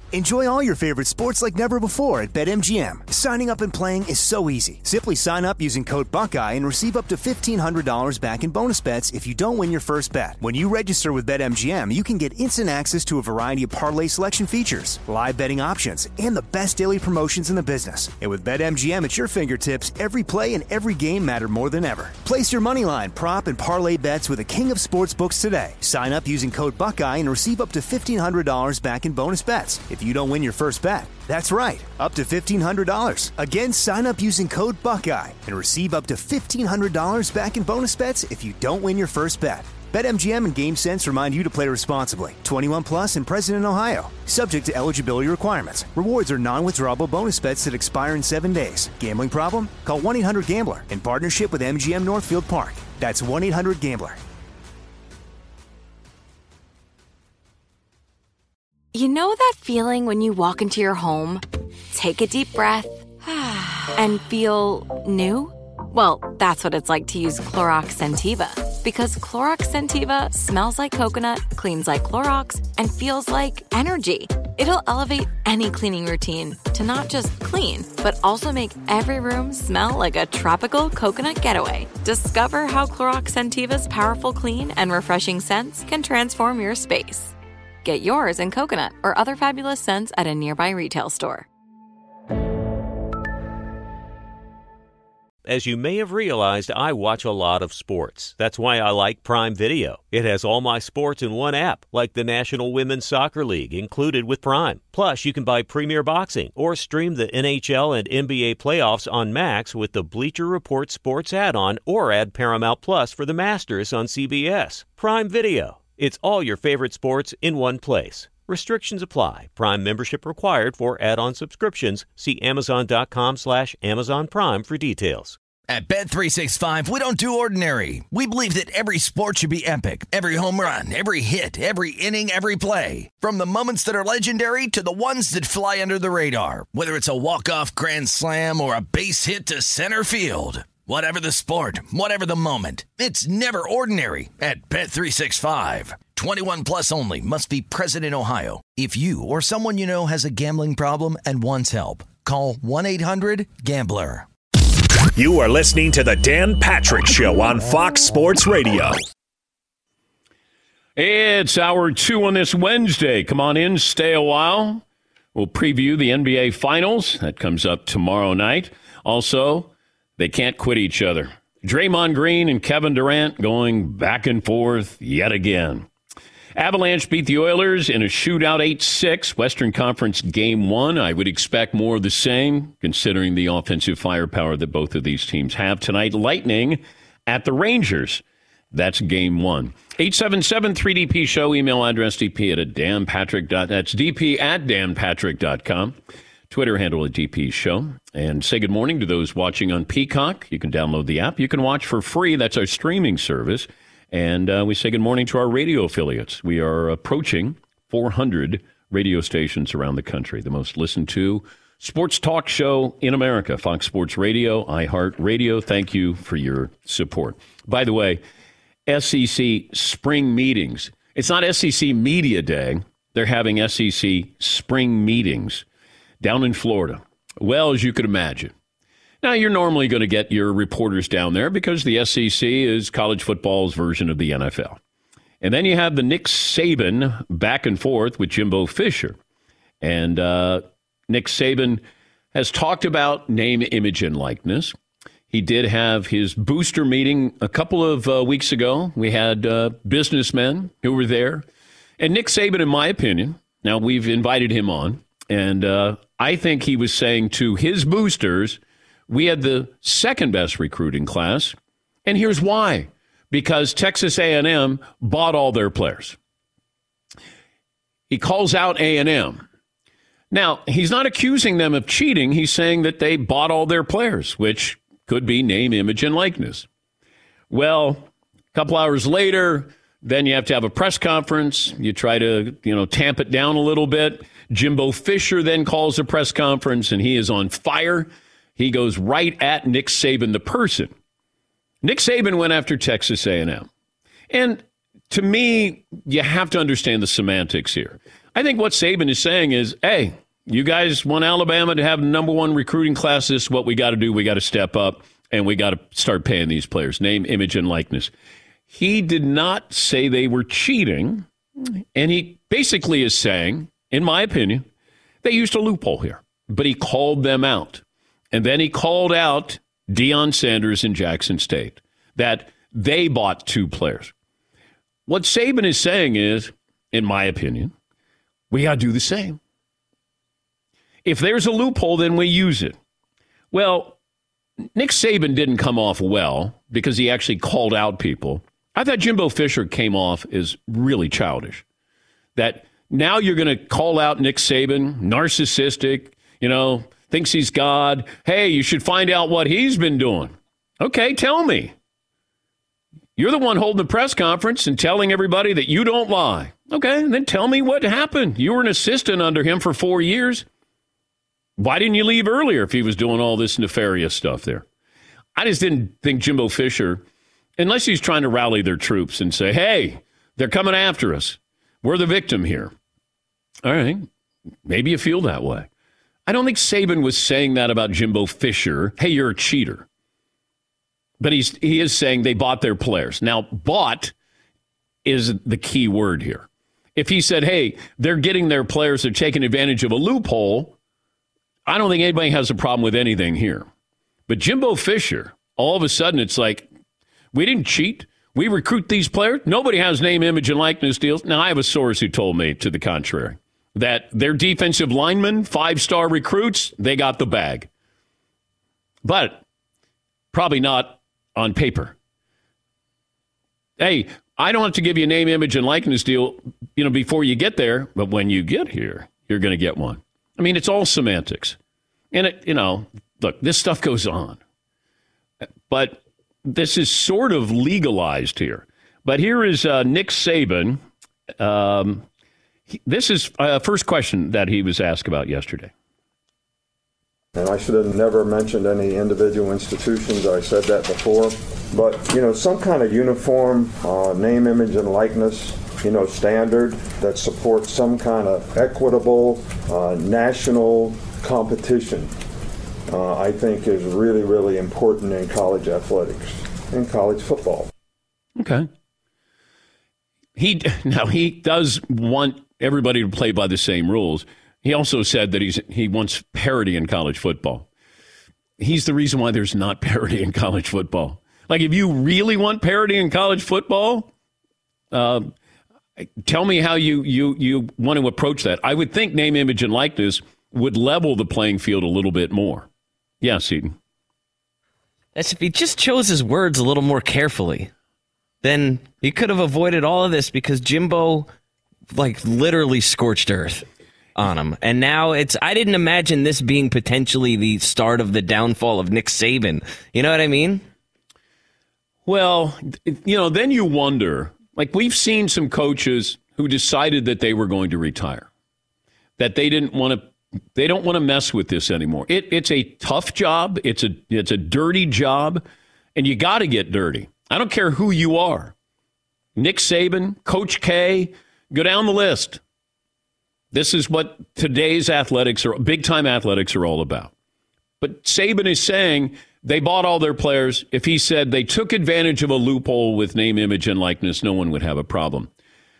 Enjoy all your favorite sports like never before at BetMGM. Signing up and playing is so easy. Simply sign up using code Buckeye and receive up to $1,500 back in bonus bets if you don't win your first bet. When you register with BetMGM, you can get instant access to a variety of parlay selection features, live betting options, and the best daily promotions in the business. And with BetMGM at your fingertips, every play and every game matter more than ever. Place your moneyline, prop, and parlay bets with the king of sportsbooks today. Sign up using code Buckeye and receive up to $1,500 back in bonus bets if you don't win your first bet. That's right, up to $1,500. Again, sign up using code Buckeye and receive up to $1,500 back in bonus bets if you don't win your first bet. BetMGM and GameSense remind you to play responsibly. 21 plus and present in Ohio. Subject to eligibility requirements. Rewards are non-withdrawable bonus bets that expire in 7 days. Gambling problem? Call 1-800-GAMBLER in partnership with MGM Northfield Park. That's 1-800-GAMBLER. You know that feeling when you walk into your home, take a deep breath, and feel new? Well, that's what it's like to use Clorox Scentiva. Because Clorox Scentiva smells like coconut, cleans like Clorox, and feels like energy. It'll elevate any cleaning routine to not just clean, but also make every room smell like a tropical coconut getaway. Discover how Clorox Scentiva's powerful clean and refreshing scents can transform your space. Get yours in coconut or other fabulous scents at a nearby retail store. As you may have realized, I watch a lot of sports. That's why I like Prime Video. It has all my sports in one app, like the National Women's Soccer League, included with Prime. Plus, you can buy Premier Boxing or stream the NHL and NBA playoffs on Max with the Bleacher Report Sports add-on, or add Paramount Plus for the Masters on CBS. Prime Video. It's all your favorite sports in one place. Restrictions apply. Prime membership required for add-on subscriptions. See Amazon.com/Amazon Prime for details. At Bet365, we don't do ordinary. We believe that every sport should be epic. Every home run, every hit, every inning, every play. From the moments that are legendary to the ones that fly under the radar. Whether it's a walk-off grand slam or a base hit to center field. Whatever the sport, whatever the moment, it's never ordinary at Bet365. 21 plus only. Must be present in Ohio. If you or someone you know has a gambling problem and wants help, call 1-800-GAMBLER. You are listening to the Dan Patrick Show on Fox Sports Radio. It's hour 2 on this Wednesday. Come on in, stay a while. We'll preview the NBA Finals. That comes up tomorrow night. Also, they can't quit each other. Draymond Green and Kevin Durant going back and forth yet again. Avalanche beat the Oilers in a shootout 8-6, Western Conference Game 1. I would expect more of the same, considering the offensive firepower that both of these teams have. Tonight, Lightning at the Rangers. That's Game 1. 877-3DP-SHOW, email address dp@danpatrick.com. That's dp@danpatrick.com. Twitter handle at DP Show. And say good morning to those watching on Peacock. You can download the app. You can watch for free. That's our streaming service. And we say good morning to our radio affiliates. We are approaching 400 radio stations around the country. The most listened to sports talk show in America. Fox Sports Radio, iHeartRadio. Thank you for your support. By the way, SEC spring meetings. It's not SEC Media Day. They're having SEC spring meetings down in Florida. Well, as you could imagine. Now, you're normally going to get your reporters down there because the SEC is college football's version of the NFL. And then you have the Nick Saban back and forth with Jimbo Fisher. And Nick Saban has talked about name, image, and likeness. He did have his booster meeting a couple of weeks ago. We had businessmen who were there. And Nick Saban, in my opinion, now we've invited him on, and I think he was saying to his boosters, we had the second best recruiting class, and here's why. Because Texas A&M bought all their players. He calls out A&M. Now, he's not accusing them of cheating. He's saying that they bought all their players, which could be name, image, and likeness. Well, a couple hours later, then you have to have a press conference. You try to, tamp it down a little bit. Jimbo Fisher then calls a press conference, and he is on fire. He goes right at Nick Saban, the person. Nick Saban went after Texas A&M. And to me, you have to understand the semantics here. I think what Saban is saying is, hey, you guys want Alabama to have the number one recruiting class. This is what we got to do. We got to step up, and we got to start paying these players. Name, image, and likeness. He did not say they were cheating, and he basically is saying, in my opinion, they used a loophole here. But he called them out. And then he called out Deion Sanders and Jackson State, that they bought 2 players. What Saban is saying is, in my opinion, we got to do the same. If there's a loophole, then we use it. Well, Nick Saban didn't come off well because he actually called out people. I thought Jimbo Fisher came off as really childish. That now you're going to call out Nick Saban, narcissistic, thinks he's God. Hey, you should find out what he's been doing. Okay, tell me. You're the one holding the press conference and telling everybody that you don't lie. Okay, then tell me what happened. You were an assistant under him for 4 years. Why didn't you leave earlier if he was doing all this nefarious stuff there? I just didn't think Jimbo Fisher, unless he's trying to rally their troops and say, hey, they're coming after us. We're the victim here. All right, maybe you feel that way. I don't think Saban was saying that about Jimbo Fisher. Hey, you're a cheater. But he is saying they bought their players. Now, bought is the key word here. If he said, hey, they're getting their players, they're taking advantage of a loophole, I don't think anybody has a problem with anything here. But Jimbo Fisher, all of a sudden, it's like, we didn't cheat. We recruit these players. Nobody has name, image, and likeness deals. Now, I have a source who told me to the contrary, that their defensive linemen, 5-star recruits, they got the bag. But probably not on paper. Hey, I don't have to give you a name, image, and likeness deal, before you get there. But when you get here, you're going to get one. I mean, it's all semantics. And, look, this stuff goes on. But this is sort of legalized here. But here is Nick Saban. This is first question that he was asked about yesterday. And I should have never mentioned any individual institutions. I said that before. But, some kind of uniform name, image, and likeness, standard that supports some kind of equitable national competition, I think is really, really important in college athletics and college football. Okay. He does want everybody to play by the same rules. He also said that he wants parity in college football. He's the reason why there's not parity in college football. Like, if you really want parity in college football, tell me how you want to approach that. I would think name, image, and likeness would level the playing field a little bit more. Yes, Eden. That's if he just chose his words a little more carefully. Then he could have avoided all of this, because Jimbo, literally scorched earth on him. And now I didn't imagine this being potentially the start of the downfall of Nick Saban. You know what I mean? Well, then you wonder, we've seen some coaches who decided that they were going to retire, that they don't want to mess with this anymore. It's a tough job. It's a dirty job, and you got to get dirty. I don't care who you are. Nick Saban, Coach K, go down the list. This is what today's big-time athletics are all about. But Saban is saying they bought all their players. If he said they took advantage of a loophole with name, image, and likeness, no one would have a problem.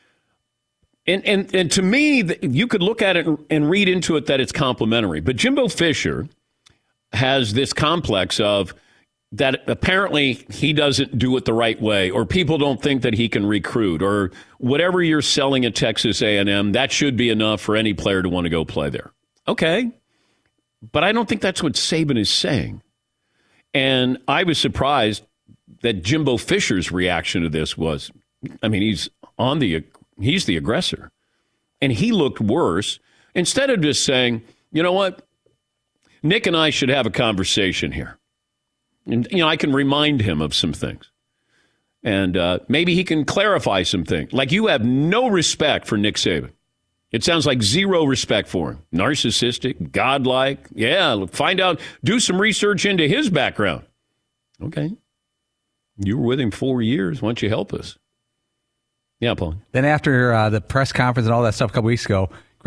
And to me, you could look at it and read into it that it's complimentary. But Jimbo Fisher has this complex of that apparently he doesn't do it the right way, or people don't think that he can recruit, or whatever you're selling at Texas A&M, that should be enough for any player to want to go play there. Okay, but I don't think that's what Saban is saying. And I was surprised that Jimbo Fisher's reaction to this was, he's the aggressor. And he looked worse. Instead of just saying, you know what, Nick and I should have a conversation here. And, I can remind him of some things. And maybe he can clarify some things. You have no respect for Nick Saban. It sounds like zero respect for him. Narcissistic, godlike. Yeah, find out, do some research into his background. Okay. You were with him 4 years. Why don't you help us? Yeah, Paul. Then after the press conference and all that stuff a couple weeks ago,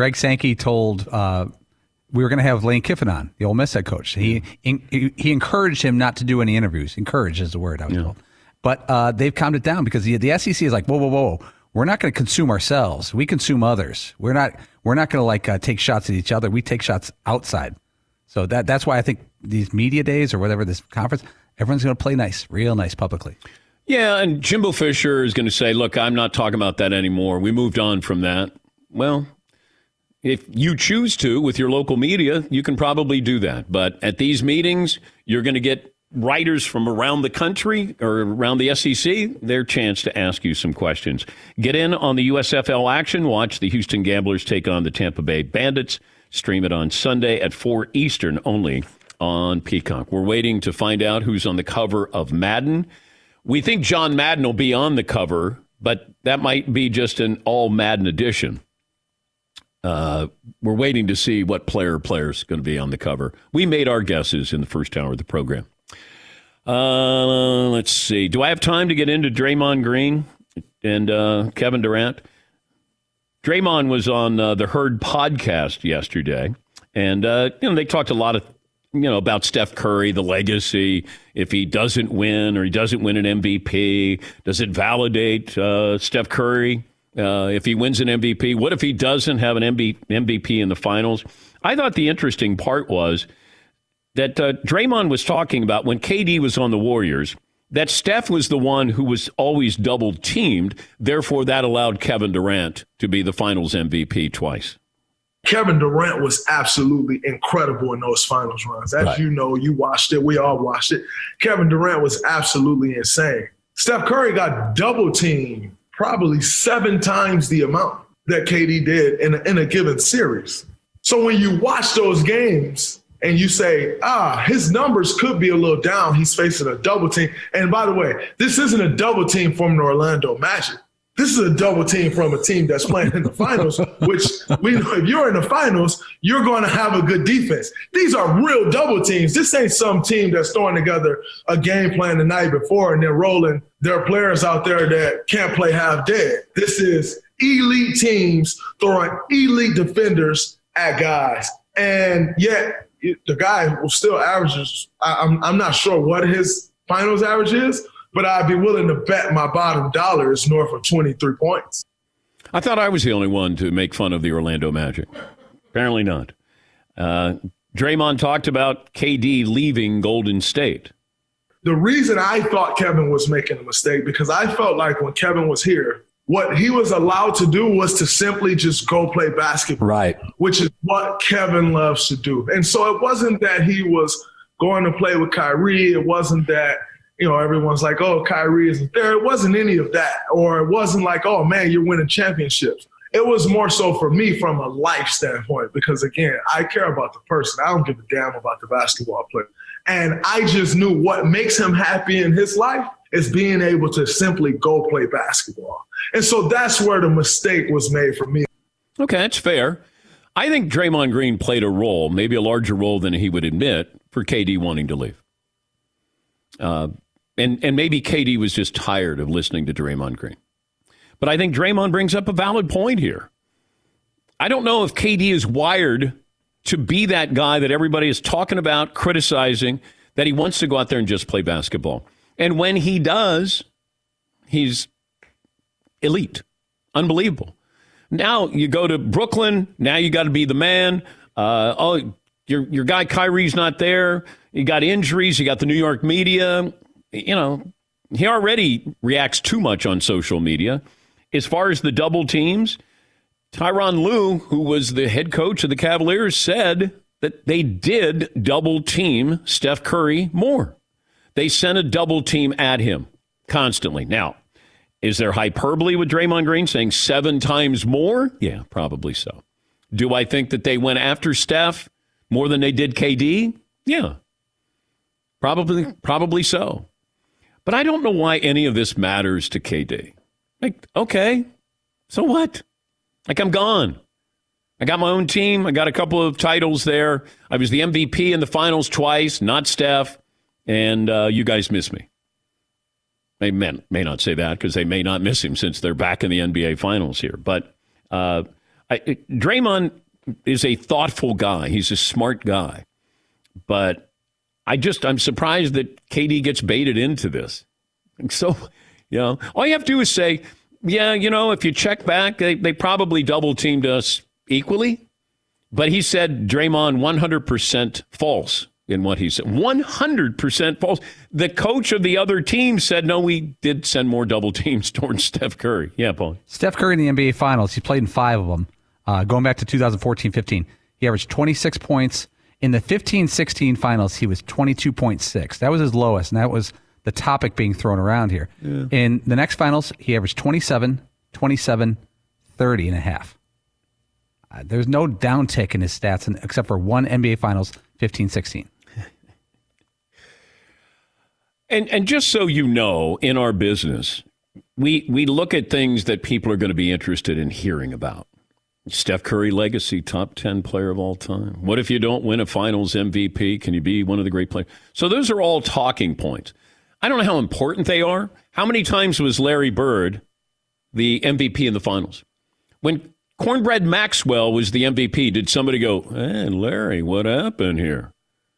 Greg Sankey told we were going to have Lane Kiffin on, the Ole Miss head coach. He encouraged him not to do any interviews. Encourage is the word I was told. But they've calmed it down because the SEC is like, whoa. We're not going to consume ourselves. We consume others. We're not going to take shots at each other. We take shots outside. So that's why I think these media days or whatever, this conference, everyone's going to play nice, real nice publicly. Yeah, and Jimbo Fisher is going to say, look, I'm not talking about that anymore. We moved on from that. Well, if you choose to with your local media, you can probably do that. But at these meetings, you're going to get writers from around the country or around the SEC, their chance to ask you some questions. Get in on the USFL action. Watch the Houston Gamblers take on the Tampa Bay Bandits. Stream it on Sunday at 4 Eastern only on Peacock. We're waiting to find out who's on the cover of Madden. We think John Madden will be on the cover, but that might be just an all Madden edition. We're waiting to see what player's going to be on the cover. We made our guesses in the first hour of the program. Let's see. Do I have time to get into Draymond Green and Kevin Durant? Draymond was on the Herd podcast yesterday, and they talked a lot of about Steph Curry, the legacy. If he doesn't win or he doesn't win an MVP, does it validate Steph Curry? If he wins an MVP, what if he doesn't have an MVP in the finals? I thought the interesting part was that Draymond was talking about when KD was on the Warriors, that Steph was the one who was always double-teamed. Therefore, that allowed Kevin Durant to be the finals MVP twice. Kevin Durant was absolutely incredible in those finals runs. As you know, you watched it. We all watched it. Kevin Durant was absolutely insane. Steph Curry got double-teamed probably 7 times the amount that KD did in a given series. So when you watch those games and you say, his numbers could be a little down. He's facing a double team. And by the way, this isn't a double team from the Orlando Magic. This is a double team from a team that's playing in the finals, which we know if you're in the finals, you're going to have a good defense. These are real double teams. This ain't some team that's throwing together a game plan the night before and they're rolling their players out there that can't play half dead. This is elite teams throwing elite defenders at guys. And yet, the guy who still averages, I'm not sure what his finals average is, but I'd be willing to bet my bottom dollar is north of 23 points. I thought I was the only one to make fun of the Orlando Magic. Apparently not. Draymond talked about KD leaving Golden State. The reason I thought Kevin was making a mistake, because I felt like when Kevin was here, what he was allowed to do was to simply just go play basketball, right? Which is what Kevin loves to do. And so it wasn't that he was going to play with Kyrie. It wasn't that, everyone's like, oh, Kyrie isn't there. It wasn't any of that. Or it wasn't like, oh, man, you're winning championships. It was more so for me from a life standpoint because, again, I care about the person. I don't give a damn about the basketball player. And I just knew what makes him happy in his life is being able to simply go play basketball. And so that's where the mistake was made for me. Okay, that's fair. I think Draymond Green played a role, maybe a larger role than he would admit, for KD wanting to leave. And maybe KD was just tired of listening to Draymond Green. But I think Draymond brings up a valid point here. I don't know if KD is wired to be that guy that everybody is talking about, criticizing, that he wants to go out there and just play basketball. And when he does, he's elite. Unbelievable. Now you go to Brooklyn. Now you got to be the man. Your guy Kyrie's not there. You got injuries. You got the New York media. He already reacts too much on social media. As far as the double teams, Tyronn Lue, who was the head coach of the Cavaliers, said that they did double team Steph Curry more. They sent a double team at him constantly. Now, is there hyperbole with Draymond Green saying 7 times more? Yeah, probably so. Do I think that they went after Steph more than they did KD? Yeah, probably so. But I don't know why any of this matters to KD. Like, okay, so what? Like, I'm gone. I got my own team. I got a couple of titles there. I was the MVP in the finals twice, not Steph. And you guys miss me. They may not say that because they may not miss him since they're back in the NBA finals here. But I Draymond is a thoughtful guy. He's a smart guy. But I'm surprised that KD gets baited into this. So, all you have to do is say, if you check back, they probably double-teamed us equally. But he said Draymond 100% false in what he said. 100% false. The coach of the other team said, no, we did send more double teams towards Steph Curry. Yeah, Paul. Steph Curry in the NBA Finals, he played in 5 of them. Going back to 2014-15, he averaged 26 points. In the 15-16 Finals, he was 22.6. That was his lowest, and that was the topic being thrown around here. Yeah. In the next Finals, he averaged 27, 27, 30 and a half. There's no downtick in his stats except for one NBA Finals, 15-16. And just so you know, in our business, we look at things that people are going to be interested in hearing about. Steph Curry legacy, top 10 player of all time. What if you don't win a Finals MVP? Can you be one of the great players? So those are all talking points. I don't know how important they are. How many times was Larry Bird the MVP in the Finals? When Cornbread Maxwell was the MVP, did somebody go, hey, Larry, what happened here?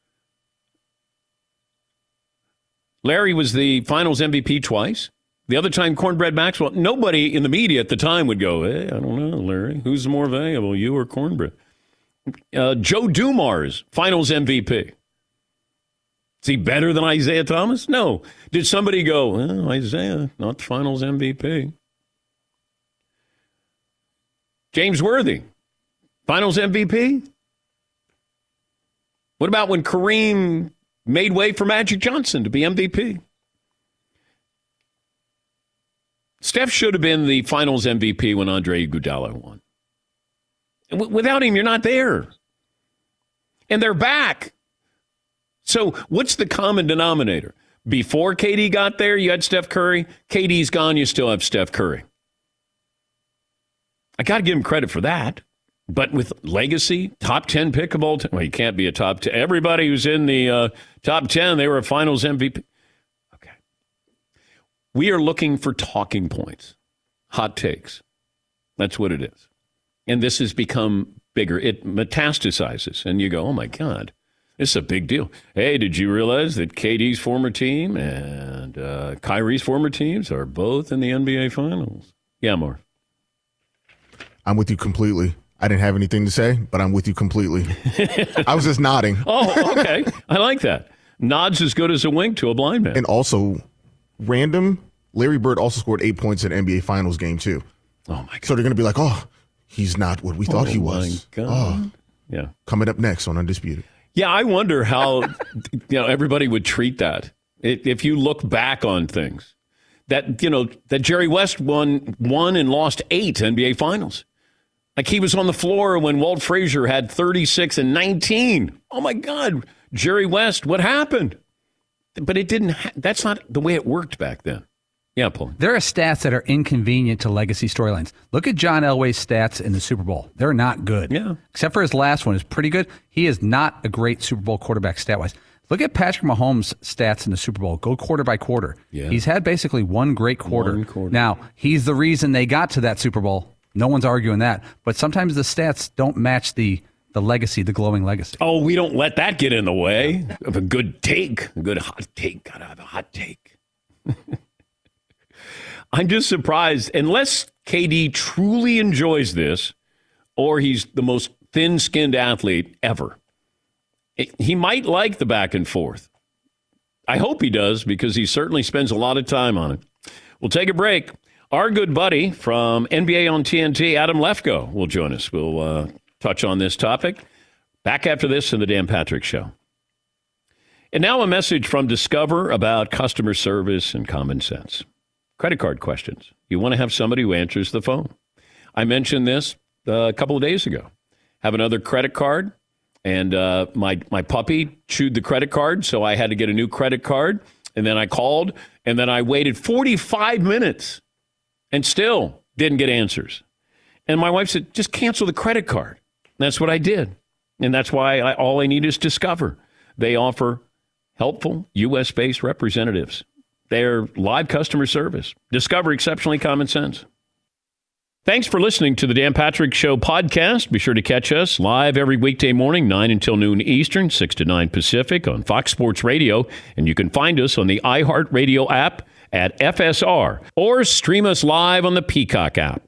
Larry was the Finals MVP twice. The other time, Cornbread Maxwell, nobody in the media at the time would go, hey, I don't know, Larry, who's more valuable, you or Cornbread? Joe Dumars, Finals MVP. Is he better than Isaiah Thomas? No. Did somebody go, Isaiah, not the Finals MVP? James Worthy, Finals MVP? What about when Kareem made way for Magic Johnson to be MVP? Steph should have been the Finals MVP when Andre Iguodala won. Without him, you're not there. And they're back. So what's the common denominator? Before KD got there, you had Steph Curry. KD's gone, you still have Steph Curry. I got to give him credit for that. But with legacy, top 10 pick of all time. Well, you can't be a top 10. Everybody who's in the top 10, they were a Finals MVP. Okay. We are looking for talking points, hot takes. That's what it is. And this has become bigger. It metastasizes. And you go, oh, my God, this is a big deal. Hey, did you realize that KD's former team and Kyrie's former teams are both in the NBA Finals? Yeah, Marv. I'm with you completely. I didn't have anything to say, but I'm with you completely. I was just nodding. Oh, okay. I like that. Nods as good as a wink to a blind man. And also, Larry Bird also scored 8 points in an NBA Finals game, too. Oh, my God. So they're going to be like, oh, he's not what we thought he was. Oh, my God. Yeah. Coming up next on Undisputed. Yeah, I wonder how everybody would treat that. If you look back on things. That Jerry West won and lost 8 NBA Finals. Like he was on the floor when Walt Frazier had 36 and 19. Oh, my God. Jerry West, what happened? But it didn't. That's not the way it worked back then. Yeah, Paul. There are stats that are inconvenient to legacy storylines. Look at John Elway's stats in the Super Bowl. They're not good. Yeah. Except for his last one is pretty good. He is not a great Super Bowl quarterback stat-wise. Look at Patrick Mahomes' stats in the Super Bowl. Go quarter by quarter. Yeah. He's had basically one great quarter. Now, he's the reason they got to that Super Bowl. No one's arguing that. But sometimes the stats don't match the legacy, the glowing legacy. Oh, we don't let that get in the way of a good take. A good hot take. Gotta have a hot take. I'm just surprised. Unless KD truly enjoys this, or he's the most thin-skinned athlete ever. He might like the back and forth. I hope he does, because he certainly spends a lot of time on it. We'll take a break. Our good buddy from NBA on TNT, Adam Lefkoe, will join us. We'll touch on this topic. Back after this in the Dan Patrick Show. And now a message from Discover about customer service and common sense. Credit card questions. You want to have somebody who answers the phone. I mentioned this a couple of days ago. Have another credit card. And my puppy chewed the credit card, so I had to get a new credit card. And then I called, and then I waited 45 minutes and still didn't get answers. And my wife said, just cancel the credit card. And that's what I did. And that's why all I need is Discover. They offer helpful U.S.-based representatives. They're live customer service. Discover exceptionally common sense. Thanks for listening to the Dan Patrick Show podcast. Be sure to catch us live every weekday morning, 9 until noon Eastern, 6 to 9 Pacific on Fox Sports Radio. And you can find us on the iHeartRadio app at FSR or stream us live on the Peacock app.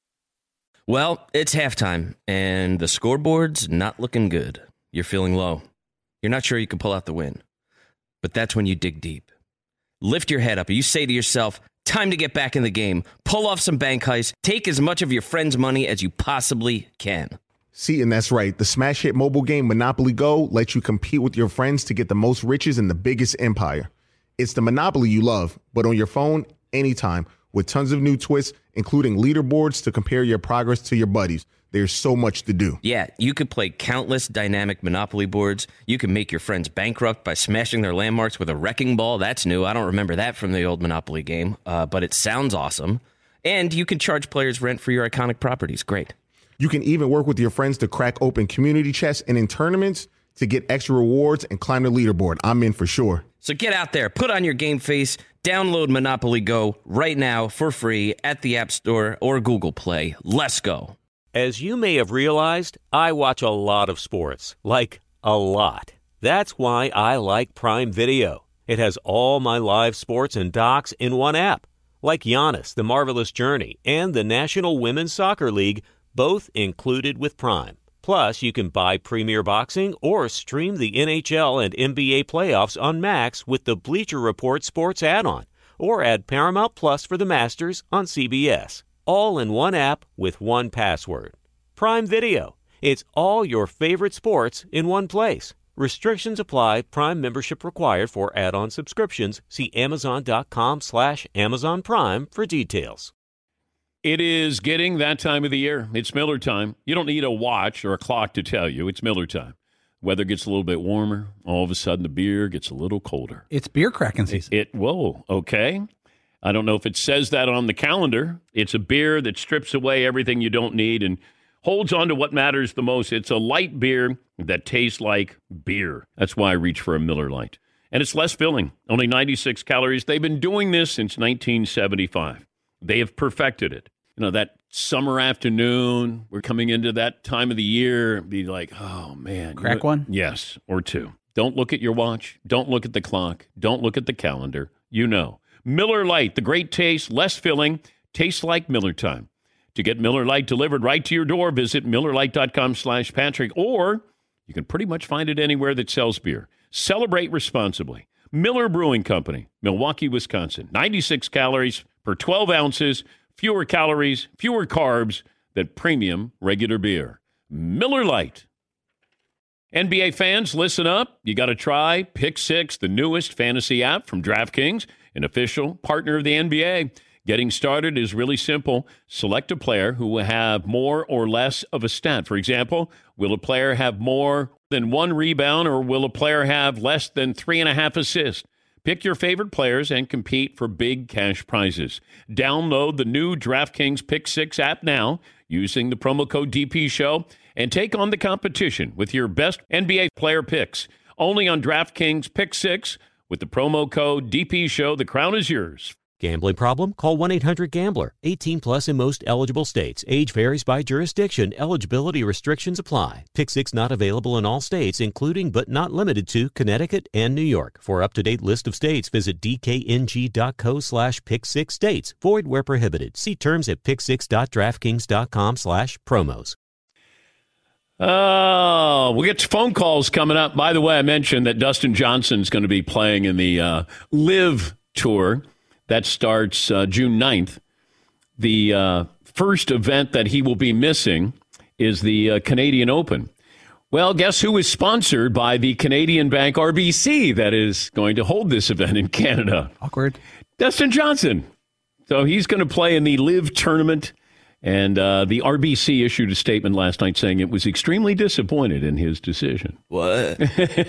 Well, it's halftime, and the scoreboard's not looking good. You're feeling low. You're not sure you can pull out the win. But that's when you dig deep. Lift your head up, and you say to yourself, time to get back in the game. Pull off some bank heists. Take as much of your friend's money as you possibly can. See, and that's right. The smash hit mobile game Monopoly Go lets you compete with your friends to get the most riches in the biggest empire. It's the Monopoly you love, but on your phone, anytime, with tons of new twists, including leaderboards to compare your progress to your buddies. There's so much to do. Yeah, you could play countless dynamic Monopoly boards. You can make your friends bankrupt by smashing their landmarks with a wrecking ball. That's new. I don't remember that from the old Monopoly game, but it sounds awesome. And you can charge players rent for your iconic properties. Great. You can even work with your friends to crack open community chests and in tournaments to get extra rewards and climb the leaderboard. I'm in for sure. So get out there, put on your game face, download Monopoly Go right now for free at the App Store or Google Play. Let's go. As you may have realized, I watch a lot of sports. Like, a lot. That's why I like Prime Video. It has all my live sports and docs in one app. Like Giannis, The Marvelous Journey, and the National Women's Soccer League, both included with Prime. Plus, you can buy Premier Boxing or stream the NHL and NBA playoffs on Max with the Bleacher Report Sports add-on, or add Paramount Plus for the Masters on CBS. All in one app with one password. Prime Video. It's all your favorite sports in one place. Restrictions apply. Prime membership required for add-on subscriptions. See Amazon.com/Amazon Prime for details. It is getting that time of the year. It's Miller time. You don't need a watch or a clock to tell you. It's Miller time. Weather gets a little bit warmer. All of a sudden, the beer gets a little colder. It's beer cracking season. Whoa, okay. I don't know if it says that on the calendar. It's a beer that strips away everything you don't need and holds on to what matters the most. It's a light beer that tastes like beer. That's why I reach for a Miller Lite. And it's less filling, only 96 calories. They've been doing this since 1975. They have perfected it. You know, that summer afternoon, we're coming into that time of the year, be like, oh, man. Crack one? Yes, or two. Don't look at your watch. Don't look at the clock. Don't look at the calendar. You know. Miller Lite, the great taste, less filling, tastes like Miller time. To get Miller Lite delivered right to your door, visit MillerLite.com/Patrick, or you can pretty much find it anywhere that sells beer. Celebrate responsibly. Miller Brewing Company, Milwaukee, Wisconsin. 96 calories per 12 ounces, fewer calories, fewer carbs than premium regular beer. Miller Lite. NBA fans, listen up. You got to try Pick Six, the newest fantasy app from DraftKings, an official partner of the NBA. Getting started is really simple. Select a player who will have more or less of a stat. For example, will a player have more than 1 rebound, or will a player have less than 3.5 assists? Pick your favorite players and compete for big cash prizes. Download the new DraftKings Pick Six app now using the promo code DPShow and take on the competition with your best NBA player picks. Only on DraftKings Pick Six with the promo code DPShow. The crown is yours. Gambling problem? Call 1-800-GAMBLER. 18 plus in most eligible states. Age varies by jurisdiction. Eligibility restrictions apply. Pick Six not available in all states, including but not limited to Connecticut and New York. For up-to-date list of states, visit dkng.co/pick6states. Void where prohibited. See terms at pick6.draftkings.com/promos. Oh, we'll get to phone calls coming up. By the way, I mentioned that Dustin Johnson's going to be playing in the Live Tour. That starts June 9th. The first event that he will be missing is the Canadian Open. Well, guess who is sponsored by the Canadian bank RBC that is going to hold this event in Canada? Awkward. Dustin Johnson. So he's going to play in the Live tournament. And the RBC issued a statement last night saying it was extremely disappointed in his decision. What?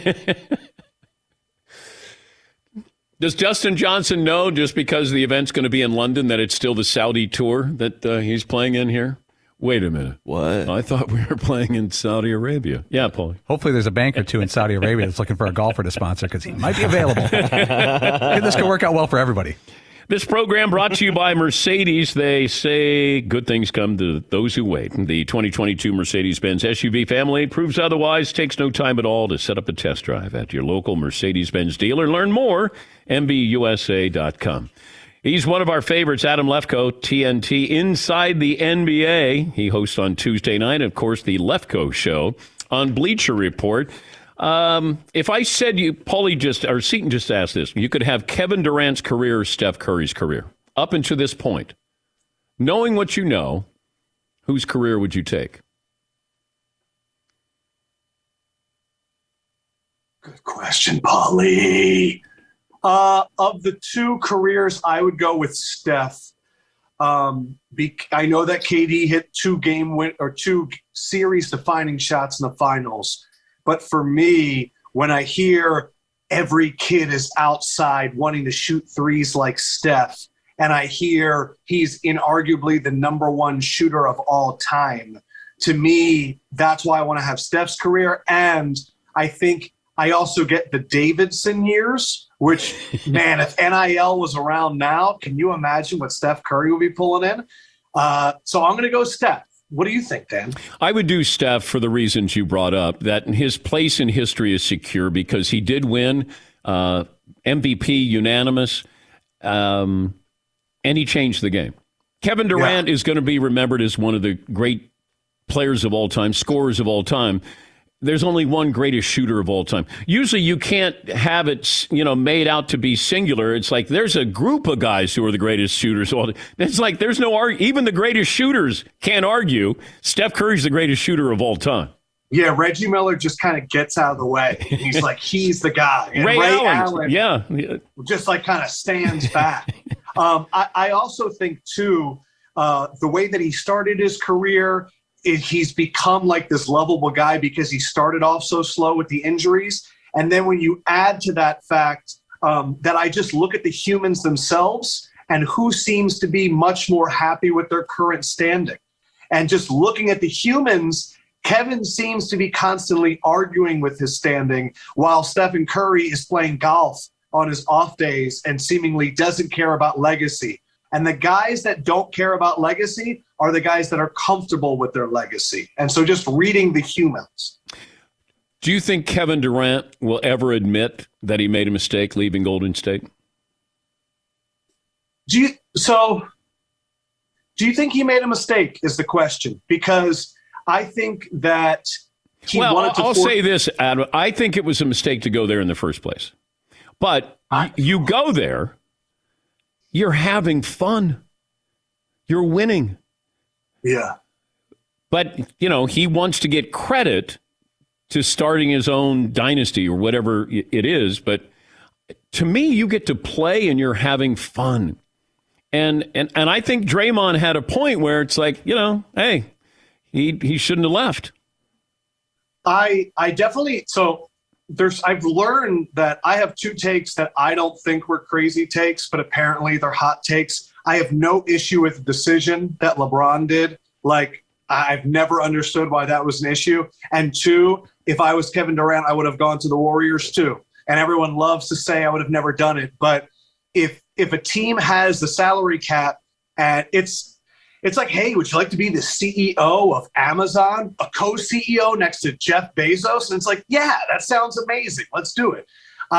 Does Dustin Johnson know, just because the event's going to be in London, that it's still the Saudi tour that he's playing in here? Wait a minute. What? I thought we were playing in Saudi Arabia. Yeah, Paulie. Hopefully there's a bank or two in Saudi Arabia that's looking for a golfer to sponsor, because he might be available. This could work out well for everybody. This program brought to you by Mercedes. They say good things come to those who wait. The 2022 Mercedes-Benz SUV family proves otherwise. Takes no time at all to set up a test drive at your local Mercedes-Benz dealer. Learn more, MBUSA.com. He's one of our favorites, Adam Lefkoe, TNT, Inside the NBA. He hosts on Tuesday night, of course, the Lefkoe Show on Bleacher Report. If I said you, Seton just asked this, you could have Kevin Durant's career or Steph Curry's career up until this point. Knowing what you know, whose career would you take? Good question, Paulie. Of the two careers, I would go with Steph. I know that KD hit two series defining shots in the finals. But for me, when I hear every kid is outside wanting to shoot threes like Steph, and I hear he's inarguably the number one shooter of all time, to me, that's why I want to have Steph's career. And I think I also get the Davidson years, which, man, if NIL was around now, can you imagine what Steph Curry would be pulling in? So I'm going to go Steph. What do you think, Dan? I would do Steph for the reasons you brought up, that his place in history is secure because he did win MVP unanimous, and he changed the game. Kevin Durant is going to be remembered as one of the great players of all time, scorers of all time. There's only one greatest shooter of all time. Usually you can't have it, made out to be singular. It's like there's a group of guys who are the greatest shooters. It's like there's no even the greatest shooters can't argue Steph Curry's the greatest shooter of all time. Yeah, Reggie Miller just kind of gets out of the way. He's like, he's the guy. And Ray Allen just like kind of stands back. I also think, too, the way that he started his career, he's become like this lovable guy because he started off so slow with the injuries. And then when you add to that fact that I just look at the humans themselves and who seems to be much more happy with their current standing. And just looking at the humans, Kevin seems to be constantly arguing with his standing while Stephen Curry is playing golf on his off days and seemingly doesn't care about legacy. And the guys that don't care about legacy are the guys that are comfortable with their legacy. And so just reading the humans. Do you think Kevin Durant will ever admit that he made a mistake leaving Golden State? Do you think he made a mistake is the question? Because I think that he wanted to... I'll say this, Adam. I think it was a mistake to go there in the first place. But you go there... You're having fun. You're winning. Yeah. But, he wants to get credit to starting his own dynasty or whatever it is. But to me, you get to play and you're having fun. And I think Draymond had a point where it's like, hey, he shouldn't have left. I definitely... So... I've learned that I have two takes that I don't think were crazy takes, but apparently they're hot takes. I have no issue with the decision that LeBron did. Like, I've never understood why that was an issue. And two, if I was Kevin Durant, I would have gone to the Warriors too. And everyone loves to say I would have never done it. But if a team has the salary cap and it's like, hey, would you like to be the CEO of Amazon, a co-CEO next to Jeff Bezos? And it's like, yeah, that sounds amazing. Let's do it.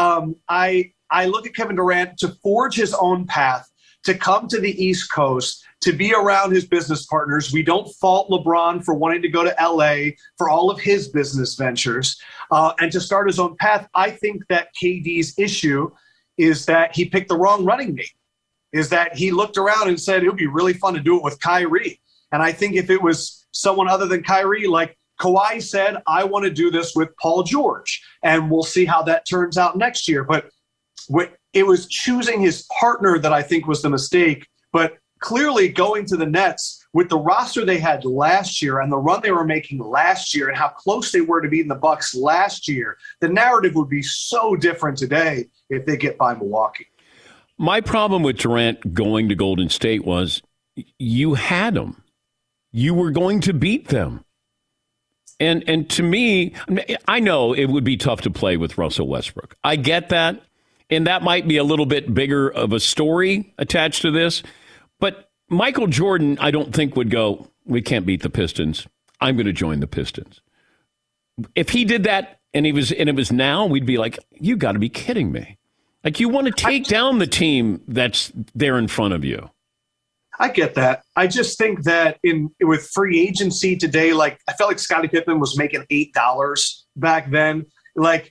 I look at Kevin Durant to forge his own path, to come to the East Coast, to be around his business partners. We don't fault LeBron for wanting to go to LA for all of his business ventures and to start his own path. I think that KD's issue is that he picked the wrong running mate. Is that he looked around and said, it would be really fun to do it with Kyrie. And I think if it was someone other than Kyrie, like Kawhi said, I want to do this with Paul George, and we'll see how that turns out next year. But it was choosing his partner that I think was the mistake. But clearly going to the Nets with the roster they had last year and the run they were making last year and how close they were to beating the Bucks last year, the narrative would be so different today if they get by Milwaukee. My problem with Durant going to Golden State was you had them. You were going to beat them. And to me, I know it would be tough to play with Russell Westbrook. I get that. And that might be a little bit bigger of a story attached to this. But Michael Jordan, I don't think would go, we can't beat the Pistons. I'm going to join the Pistons. If he did that and it was now, we'd be like, you got to be kidding me. Like, you want to take down the team that's there in front of you. I get that. I just think that with free agency today, like, I felt like Scottie Pippen was making $8 back then. Like,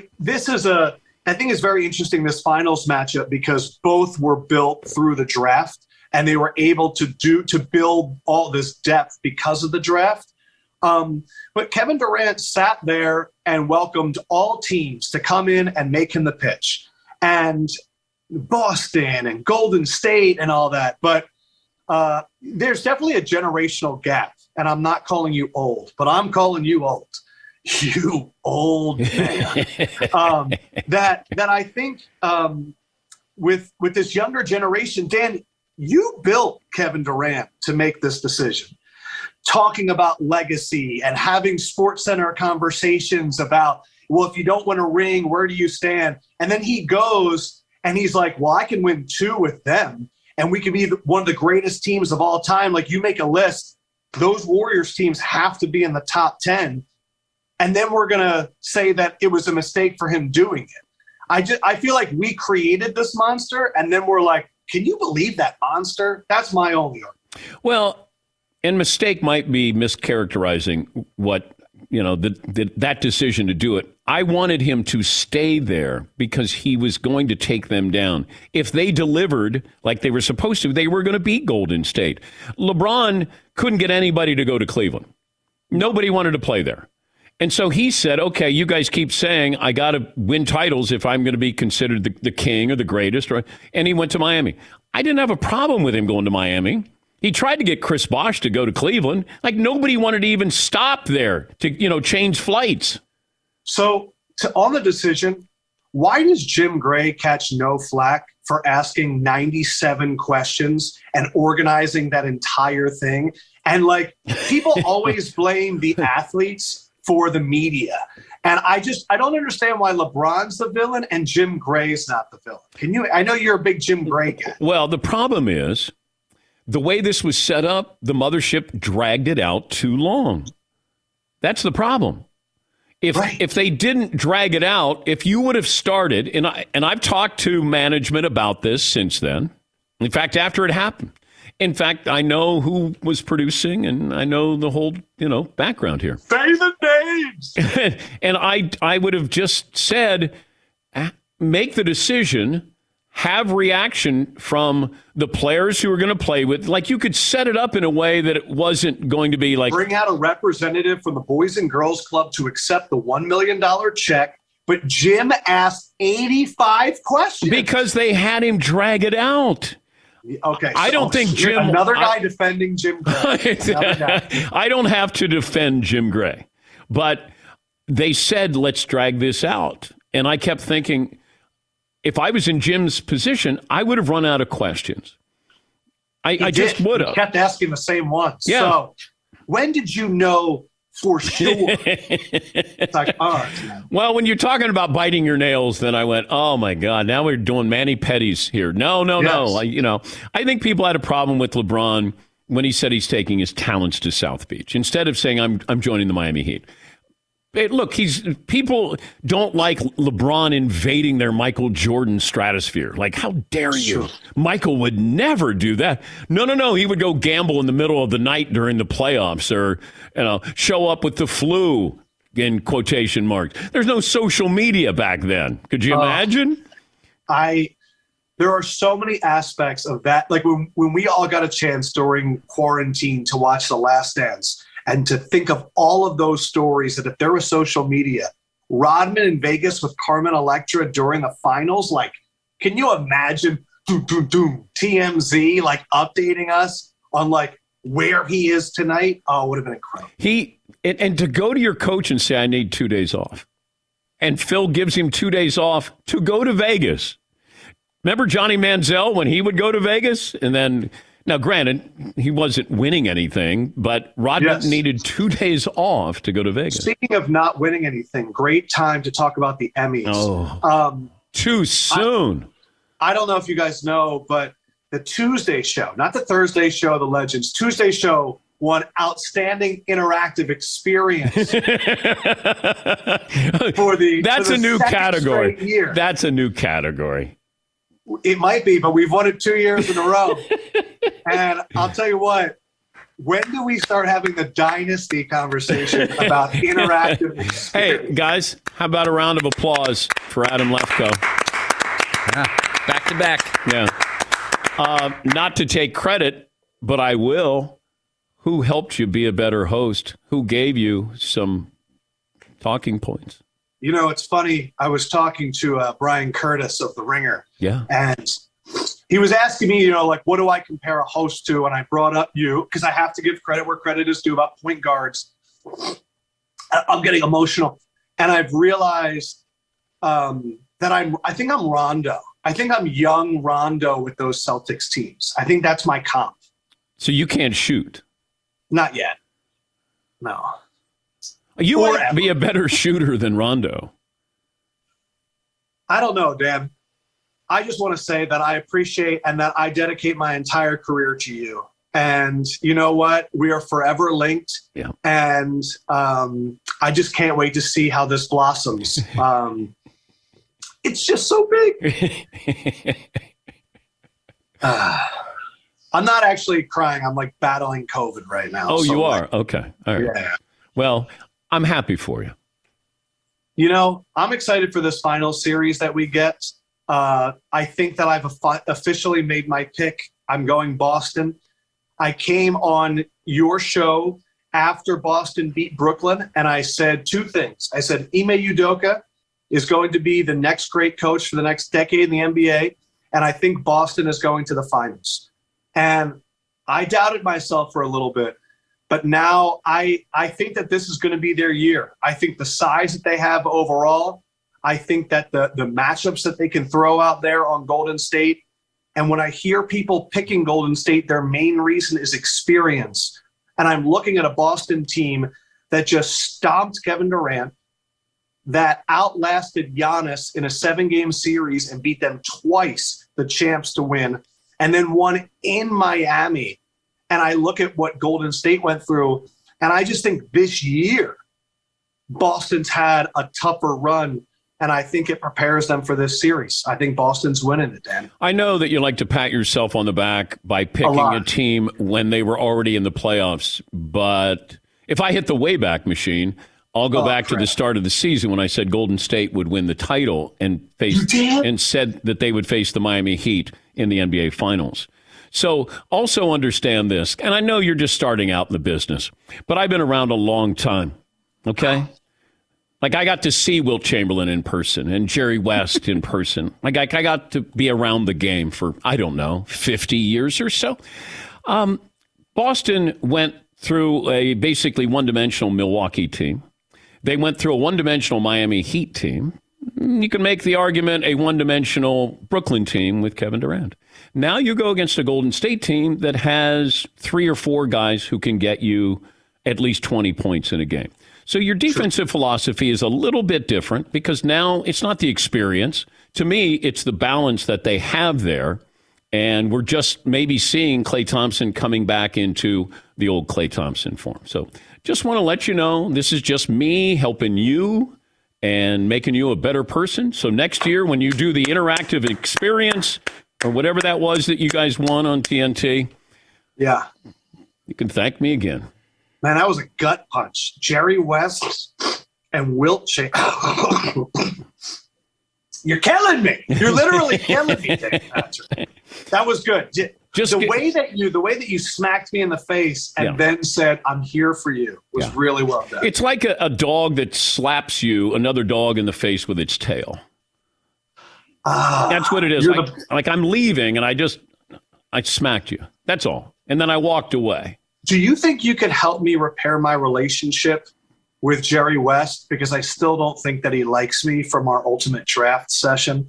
I think it's very interesting, this finals matchup, because both were built through the draft and they were able to build all this depth because of the draft. But Kevin Durant sat there and welcomed all teams to come in and make him the pitch, and Boston and Golden State and all that. But there's definitely a generational gap, and I'm not calling you old, but I'm calling you old. You old man. That I think with this younger generation, Dan, you built Kevin Durant to make this decision, talking about legacy and having SportsCenter conversations about, well, if you don't win a ring, where do you stand? And then he goes and he's like, well, I can win 2 with them, and we can be one of the greatest teams of all time. Like, you make a list, those Warriors teams have to be in the top 10. And then we're going to say that it was a mistake for him doing it. I feel like we created this monster, and then we're like, can you believe that monster? That's my only argument. Well, and mistake might be mischaracterizing what, that decision to do it. I wanted him to stay there because he was going to take them down. If they delivered like they were supposed to, they were going to beat Golden State. LeBron couldn't get anybody to go to Cleveland. Nobody wanted to play there. And so he said, okay, you guys keep saying I got to win titles if I'm going to be considered the king or the greatest. And he went to Miami. I didn't have a problem with him going to Miami. He tried to get Chris Bosh to go to Cleveland. Like, nobody wanted to even stop there to, change flights. So on the decision, why does Jim Gray catch no flack for asking 97 questions and organizing that entire thing? And people always blame the athletes for the media. And I don't understand why LeBron's the villain and Jim Gray's not the villain. I know you're a big Jim Gray guy. Well, the problem is the way this was set up, the mothership dragged it out too long. That's the problem. If they didn't drag it out, if you would have started, and I've talked to management about this since then. In fact, after it happened. In fact, I know who was producing, and I know the whole, background here. Say the names. And I would have just said, make the decision, have reaction from the players who are going to play with. Like, you could set it up in a way that it wasn't going to be like, bring out a representative from the Boys and Girls Club to accept the $1 million check. But Jim asked 85 questions because they had him drag it out. Okay, I don't think Jim. Another guy defending Jim Gray. I don't have to defend Jim Gray, but they said let's drag this out, and I kept thinking, if I was in Jim's position, I would have run out of questions. I just would have. He kept asking the same ones. Yeah. So, when did you know for sure? It's like, all right. Well, when you're talking about biting your nails, then I went, oh my God, now we're doing mani-pedis here. No. I think people had a problem with LeBron when he said he's taking his talents to South Beach instead of saying I'm joining the Miami Heat. Look, people don't like LeBron invading their Michael Jordan stratosphere. Like, how dare you? Michael would never do that. No. He would go gamble in the middle of the night during the playoffs, or show up with the flu, in quotation marks. There's no social media back then. Could you imagine? There are so many aspects of that. Like when we all got a chance during quarantine to watch The Last Dance, and to think of all of those stories that if there was social media, Rodman in Vegas with Carmen Electra during the finals, like, can you imagine TMZ like updating us on like where he is tonight? Oh, it would have been incredible. And to go to your coach and say, I need 2 days off. And Phil gives him 2 days off to go to Vegas. Remember Johnny Manziel when he would go to Vegas? And then, now granted, he wasn't winning anything, but Rodman needed 2 days off to go to Vegas. Speaking of not winning anything, great time to talk about the Emmys. Too soon. I don't know if you guys know, but the Tuesday show, not the Thursday show, The Legends, Tuesday show won Outstanding Interactive Experience That's a new category. Year. That's a new category. It might be, but we've won it 2 years in a row. And I'll tell you what, when do we start having the dynasty conversation about interactive experience? Hey, guys, how about a round of applause for Adam Lefkoe? Back to back. Yeah. Not to take credit, but I will. Who helped you be a better host? Who gave you some talking points? You know, it's funny. I was talking to Brian Curtis of The Ringer. Yeah. And he was asking me, like, what do I compare a host to? And I brought up you, because I have to give credit where credit is due about point guards. I'm getting emotional. And I've realized that I think I'm Rondo. I think I'm young Rondo with those Celtics teams. I think that's my comp. So you can't shoot? Not yet. No. You might be a better shooter than Rondo. I don't know, Dan. I just want to say that I appreciate and that I dedicate my entire career to you. And you know what? We are forever linked. Yeah. And I just can't wait to see how this blossoms. It's just so big. I'm not actually crying. I'm like battling COVID right now. Oh, so you are? Okay. All right. Yeah. Well, I'm happy for you. You know, I'm excited for this final series that we get. I think that I've officially made my pick. I'm going Boston. I came on your show after Boston beat Brooklyn, and I said two things. I said Ime Udoka is going to be the next great coach for the next decade in the NBA, and I think Boston is going to the finals. And I doubted myself for a little bit, but now I think that this is going to be their year. I think the size that they have overall, I think that the matchups that they can throw out there on Golden State, and when I hear people picking Golden State, their main reason is experience. And I'm looking at a Boston team that just stomped Kevin Durant, that outlasted Giannis in a 7-game series and beat them twice, the champs to win, and then won in Miami. And I look at what Golden State went through, and I just think this year, Boston's had a tougher run, and I think it prepares them for this series. I think Boston's winning it, Dan. I know that you like to pat yourself on the back by picking a team when they were already in the playoffs, but if I hit the Wayback Machine, I'll go back to the start of the season when I said Golden State would win the title and said that they would face the Miami Heat in the NBA Finals. So also understand this, and I know you're just starting out in the business, but I've been around a long time, okay? Like, I got to see Wilt Chamberlain in person and Jerry West in person. Like, I got to be around the game for, 50 years or so. Boston went through a basically one-dimensional Milwaukee team. They went through a one-dimensional Miami Heat team. You can make the argument a one-dimensional Brooklyn team with Kevin Durant. Now you go against a Golden State team that has 3 or 4 guys who can get you at least 20 points in a game. So your defensive philosophy is a little bit different because now it's not the experience. To me, it's the balance that they have there. And we're just maybe seeing Klay Thompson coming back into the old Klay Thompson form. So just want to let you know, this is just me helping you and making you a better person. So next year, when you do the interactive experience or whatever that was that you guys won on TNT, yeah, you can thank me again. Man, that was a gut punch. Jerry West and Wilt Chamberlain. You're killing me. You're literally killing me, Dave Patrick. That was good. The way that you smacked me in the face and then said, "I'm here for you," was really well done. It's like a dog that slaps another dog in the face with its tail. That's what it is. Like I'm leaving and I smacked you. That's all. And then I walked away. Do you think you could help me repair my relationship with Jerry West? Because I still don't think that he likes me from our ultimate draft session.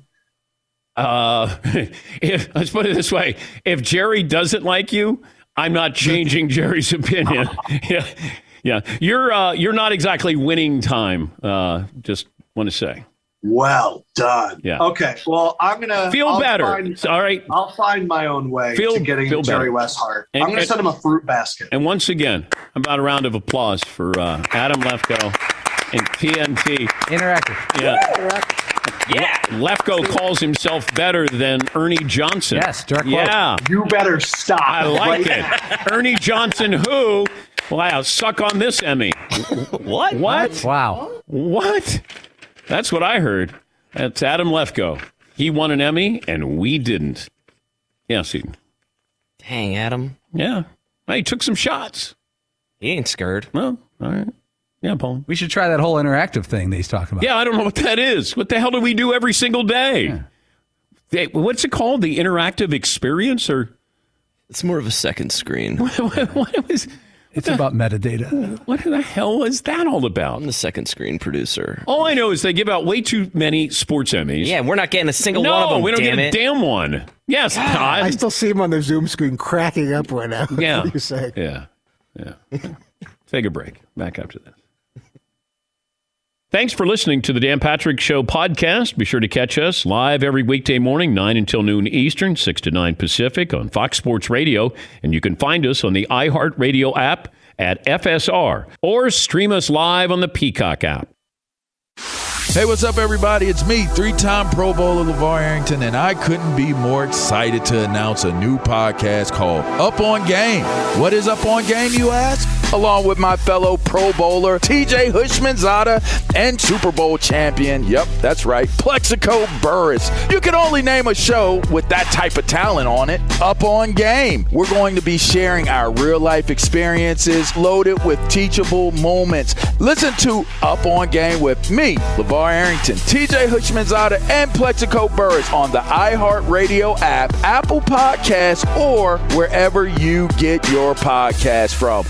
Let's put it this way. If Jerry doesn't like you, I'm not changing Jerry's opinion. Yeah. You're not exactly winning time. Just want to say. Well done. Yeah. Okay. Well, I'm gonna feel better. All right. I'll find my own way to getting Jerry West Hart. I'm gonna send him a fruit basket. And once again, about a round of applause for Adam Lefkoe and TNT Interactive. Yeah. Lefkoe calls himself better than Ernie Johnson. Yes, direct quote. Yeah. You better stop. I like it. Ernie Johnson, who? Wow, suck on this Emmy. What? Wow. What? That's what I heard. That's Adam Lefkoe. He won an Emmy, and we didn't. Yeah, Seton. Dang, Adam. Yeah. Well, he took some shots. He ain't scared. Well, all right. Yeah, Paul. We should try that whole interactive thing that he's talking about. Yeah, I don't know what that is. What the hell do we do every single day? Yeah. What's it called? The interactive experience? Or it's more of a second screen. It's about metadata. What the hell is that all about? I'm the second screen producer. All I know is they give out way too many sports Emmys. Yeah, we're not getting a single one of them. We don't get a damn one. Yes, Todd. I still see him on the Zoom screen cracking up right now. Yeah. What are you saying? Yeah. Take a break. Back after this. Thanks for listening to the Dan Patrick Show podcast. Be sure to catch us live every weekday morning, 9 until noon Eastern, 6 to 9 Pacific on Fox Sports Radio. And you can find us on the iHeartRadio app at FSR or stream us live on the Peacock app. Hey, what's up, everybody? It's me, three-time Pro Bowler LeVar Arrington, and I couldn't be more excited to announce a new podcast called Up On Game. What is Up On Game, you ask? Along with my fellow Pro Bowler, TJ Hushmanzada, and Super Bowl champion, yep, that's right, Plexico Burress. You can only name a show with that type of talent on it, Up On Game. We're going to be sharing our real-life experiences loaded with teachable moments. Listen to Up On Game with me, LeVar Arrington, TJ Hushmanzada, and Plexico Burress on the iHeartRadio app, Apple Podcasts, or wherever you get your podcasts from.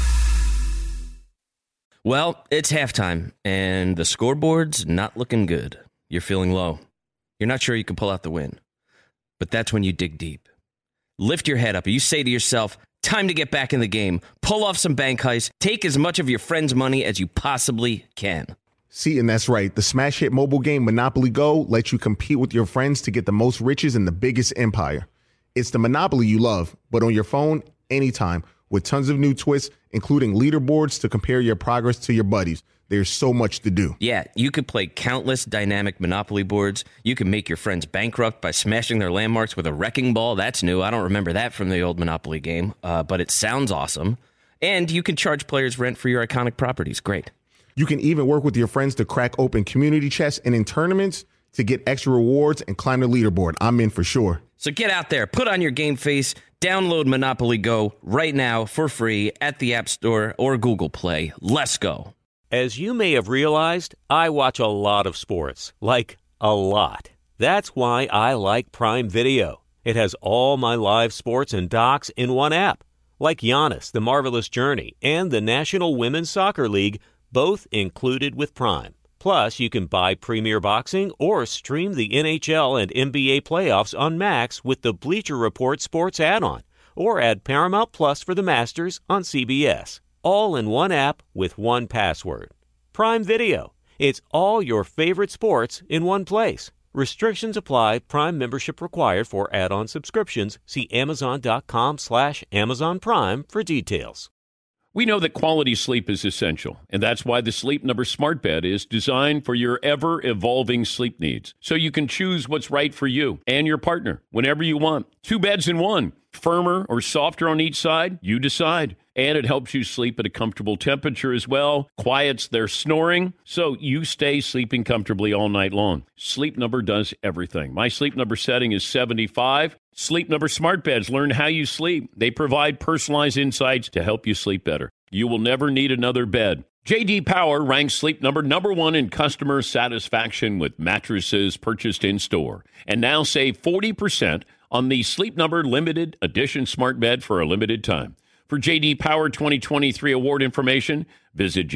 Well, it's halftime, and the scoreboard's not looking good. You're feeling low. You're not sure you can pull out the win. But that's when you dig deep. Lift your head up. You say to yourself, time to get back in the game. Pull off some bank heists. Take as much of your friend's money as you possibly can. See, and that's right. The smash hit mobile game Monopoly Go lets you compete with your friends to get the most riches in the biggest empire. It's the Monopoly you love, but on your phone, anytime, with tons of new twists, including leaderboards to compare your progress to your buddies. There's so much to do. Yeah, you could play countless dynamic Monopoly boards. You can make your friends bankrupt by smashing their landmarks with a wrecking ball. That's new. I don't remember that from the old Monopoly game, but it sounds awesome. And you can charge players rent for your iconic properties. Great. You can even work with your friends to crack open community chests and in tournaments to get extra rewards and climb the leaderboard. I'm in for sure. So get out there, put on your game face, download Monopoly Go right now for free at the App Store or Google Play. Let's go. As you may have realized, I watch a lot of sports. Like, a lot. That's why I like Prime Video. It has all my live sports and docs in one app. Like Giannis, The Marvelous Journey, and the National Women's Soccer League, both included with Prime. Plus, you can buy Premier Boxing or stream the NHL and NBA playoffs on Max with the Bleacher Report Sports add-on, or add Paramount Plus for the Masters on CBS. All in one app with one password. Prime Video. It's all your favorite sports in one place. Restrictions apply. Prime membership required for add-on subscriptions. See Amazon.com/Amazon Prime for details. We know that quality sleep is essential, and that's why the Sleep Number Smart Bed is designed for your ever-evolving sleep needs, so you can choose what's right for you and your partner whenever you want. 2 beds in one, firmer or softer on each side, you decide. And it helps you sleep at a comfortable temperature as well, quiets their snoring, so you stay sleeping comfortably all night long. Sleep Number does everything. My Sleep Number setting is 75. Sleep Number Smart Beds learn how you sleep. They provide personalized insights to help you sleep better. You will never need another bed. J.D. Power ranks Sleep Number #1 in customer satisfaction with mattresses purchased in-store. And now save 40% on the Sleep Number Limited Edition Smart Bed for a limited time. For J.D. Power 2023 award information, visit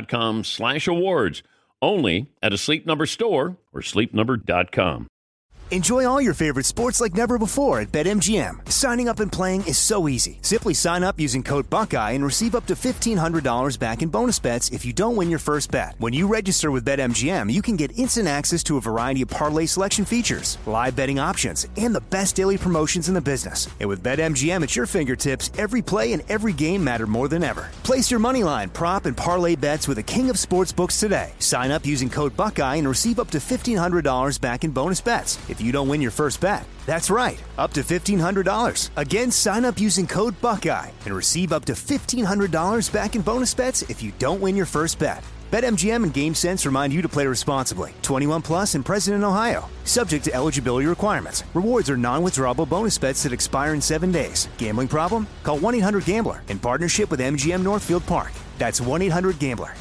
jdpower.com/awards. Only at a Sleep Number store or sleepnumber.com. Enjoy all your favorite sports like never before at BetMGM. Signing up and playing is so easy. Simply sign up using code Buckeye and receive up to $1,500 back in bonus bets if you don't win your first bet. When you register with BetMGM, you can get instant access to a variety of parlay selection features, live betting options, and the best daily promotions in the business. And with BetMGM at your fingertips, every play and every game matter more than ever. Place your moneyline, prop, and parlay bets with the king of sportsbooks today. Sign up using code Buckeye and receive up to $1,500 back in bonus bets if you don't win your first bet. That's right, up to $1,500. Again, sign up using code Buckeye and receive up to $1,500 back in bonus bets if you don't win your first bet. BetMGM and GameSense remind you to play responsibly. 21 plus and present in Ohio. Subject to eligibility requirements. Rewards are non-withdrawable bonus bets that expire in 7 days. Gambling problem? Call 1-800-GAMBLER in partnership with MGM Northfield Park. That's 1-800-GAMBLER.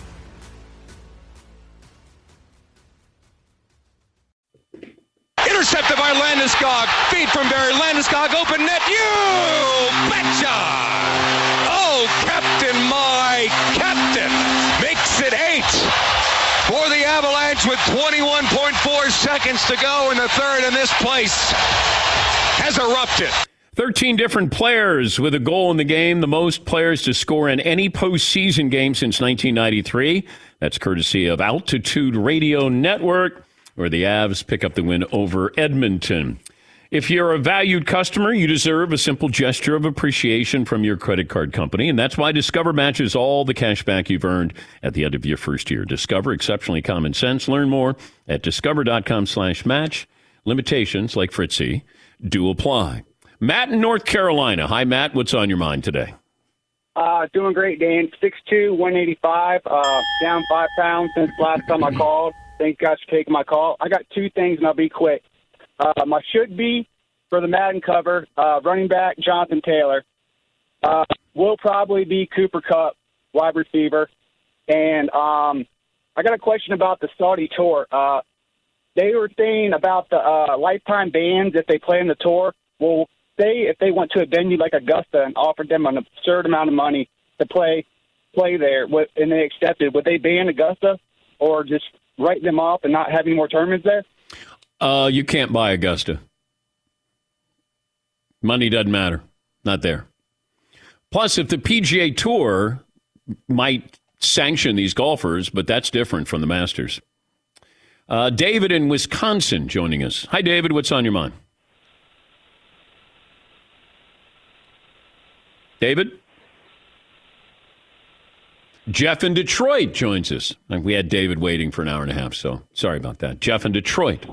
Intercepted by Landeskog. Feed from Barry. Landeskog, open net. You betcha! Oh, Captain, my Captain, makes it 8 for the Avalanche with 21.4 seconds to go in the third, and this place has erupted. 13 different players with a goal in the game, the most players to score in any postseason game since 1993. That's courtesy of Altitude Radio Network, where the Avs pick up the win over Edmonton. If you're a valued customer, you deserve a simple gesture of appreciation from your credit card company, and that's why Discover matches all the cash back you've earned at the end of your first year. Discover, exceptionally common sense. Learn more at discover.com/match. Limitations, like Fritzy, do apply. Matt in North Carolina. Hi, Matt. What's on your mind today? Doing great, Dan. 6'2", 185, down 5 pounds since last time I called. Thank you guys for taking my call. I got 2 things, and I'll be quick. My should be for the Madden cover, running back Jonathan Taylor. Will probably be Cooper Kupp, wide receiver. And I got a question about the Saudi tour. They were saying about the lifetime bans if they play in the tour. Well, say if they went to a venue like Augusta and offered them an absurd amount of money to play there, and they accepted, would they ban Augusta or just write them off and not have any more tournaments there? You can't buy Augusta. Money doesn't matter. Not there. Plus, if the PGA Tour might sanction these golfers, but that's different from the Masters. David in Wisconsin joining us. Hi, David. What's on your mind? David? Jeff in Detroit joins us. We had David waiting for an hour and a half, so sorry about that. Jeff in Detroit.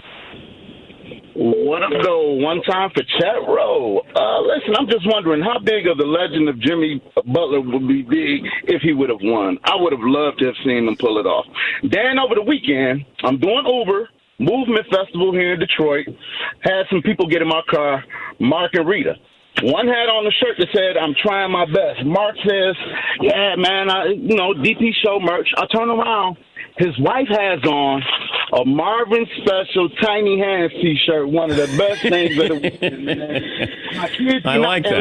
What up, though? One time for Chet Rowe. Listen, I'm just wondering how big of the legend of Jimmy Butler would be big if he would have won. I would have loved to have seen him pull it off. Dan, over the weekend, I'm doing Uber, Movement Festival here in Detroit. Had some people get in my car, Mark and Rita. One had on the shirt that said, "I'm trying my best." Mark says, "Yeah, man, DP show merch." I turn around. His wife has on a Marvin Special Tiny Hands T-shirt, one of the best things of the weekend. I like that. And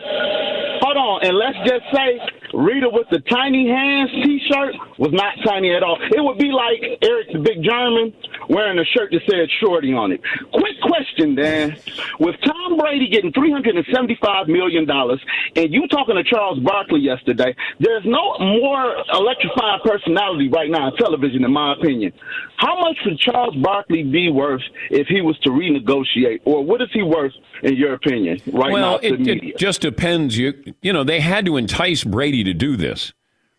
let's just say, Rita with the Tiny Hands T-shirt was not tiny at all. It would be like Eric the Big German wearing a shirt that said Shorty on it. Quick question, Dan. With Tom Brady getting $375 million, and you talking to Charles Barkley yesterday, there's no more electrifying personality right now on television, in my opinion. How much would Charles Barkley be worth if he was to renegotiate, or what is he worth, in your opinion, right now to the media? It just depends. You know, they had to entice Brady to do this.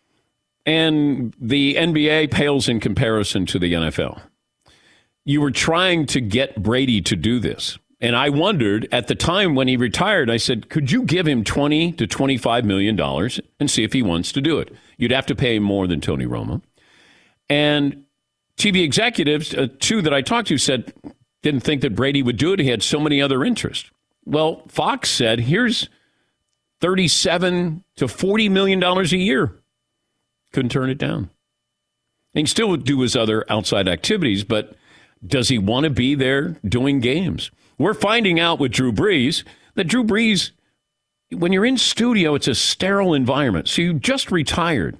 And the NBA pales in comparison to the NFL. You were trying to get Brady to do this. And I wondered at the time when he retired, I said, could you give him $20 to $25 million and see if he wants to do it? You'd have to pay him more than Tony Romo. And TV executives, 2 that I talked to, said, didn't think that Brady would do it. He had so many other interests. Well, Fox said, here's $37 to $40 million a year. Couldn't turn it down. And he still would do his other outside activities, but does he want to be there doing games? We're finding out with Drew Brees that Drew Brees, when you're in studio, it's a sterile environment. So you just retired.